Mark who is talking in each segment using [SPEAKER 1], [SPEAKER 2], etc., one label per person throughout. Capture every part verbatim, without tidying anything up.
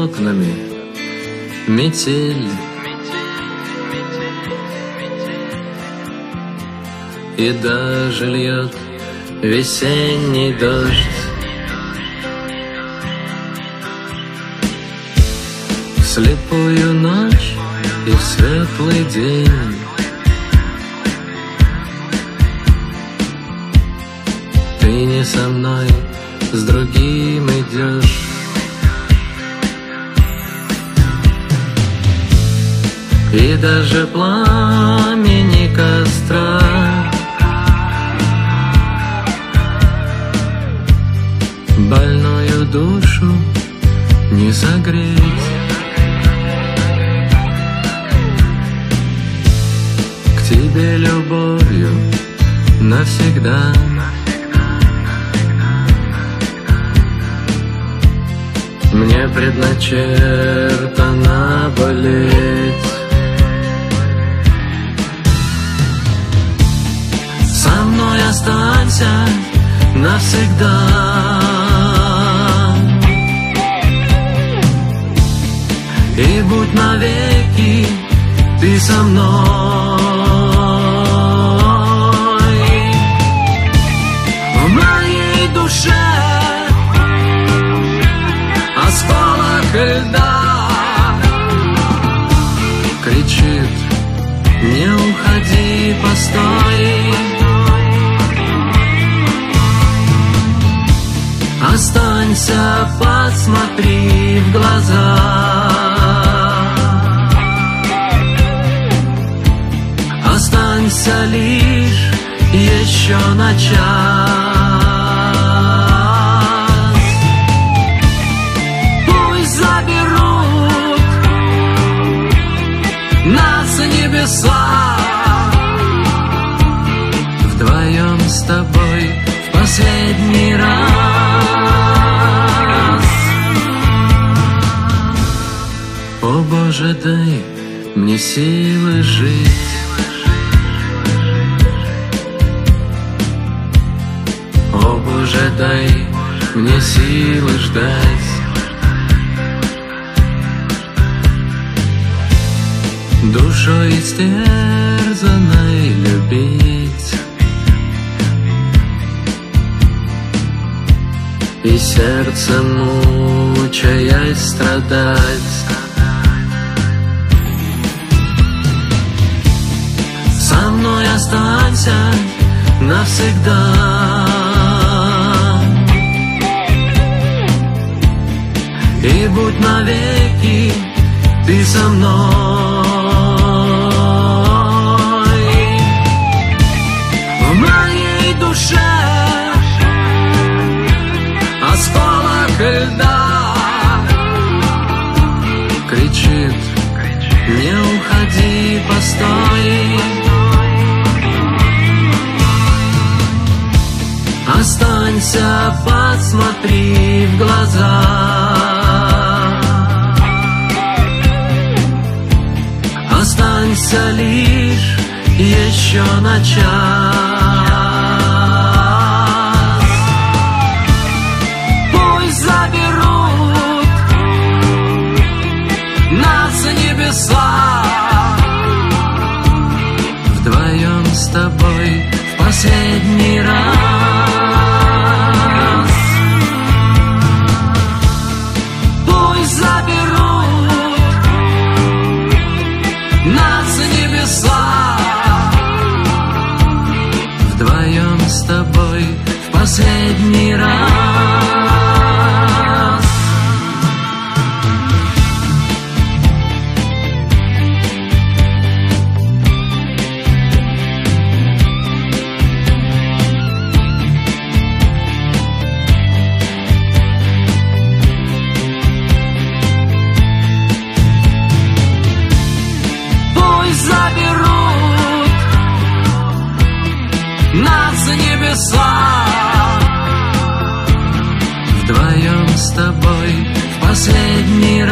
[SPEAKER 1] окнами метель, и даже льет весенний дождь. В слепую ночь и в светлый день ты не со мной, с другим идешь. И даже пламени костра больную душу не согреть. К тебе любовью навсегда мне предначертано болеть. Со мной останься навсегда, и будь навеки ты со мной. В моей душе осколок льда кричит: не уходи, постой. Останься, посмотри в глаза. Останься лишь еще на час. Пусть заберут нас небеса, вдвоем с тобой в последний раз. О Боже, дай мне силы жить. О Боже, дай мне силы ждать. Душой истерзанной любить и сердцем мучаясь страдать. Со мной останься навсегда, и будь навеки ты со мной. В моей душе осколок льда кричит: не уходи, постой. Останься, посмотри в глаза. Останься лишь еще на час. Пусть заберут нас небеса, вдвоем с тобой в последний раз. Пусть заберут нас небеса, вдвоем с тобой в последний раз. Заберут нас небеса, вдвоем с тобой в последний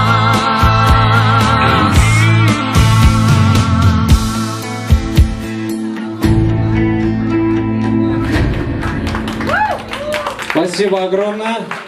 [SPEAKER 1] раз.
[SPEAKER 2] Спасибо огромное.